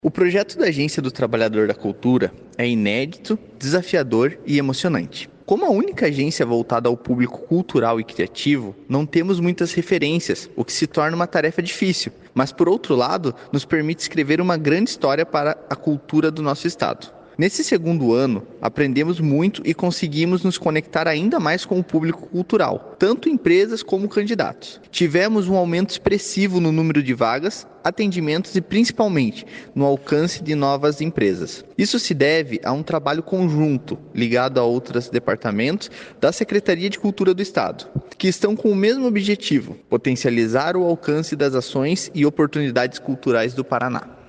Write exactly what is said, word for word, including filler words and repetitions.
O projeto da Agência do Trabalhador da Cultura é inédito, desafiador e emocionante. Como a única agência voltada ao público cultural e criativo, não temos muitas referências, o que se torna uma tarefa difícil, mas por outro lado, nos permite escrever uma grande história para a cultura do nosso estado. Nesse segundo ano, aprendemos muito e conseguimos nos conectar ainda mais com o público cultural, tanto empresas como candidatos. Tivemos um aumento expressivo no número de vagas, atendimentos e principalmente no alcance de novas empresas. Isso se deve a um trabalho conjunto, ligado a outros departamentos da Secretaria de Cultura do Estado, que estão com o mesmo objetivo: potencializar o alcance das ações e oportunidades culturais do Paraná.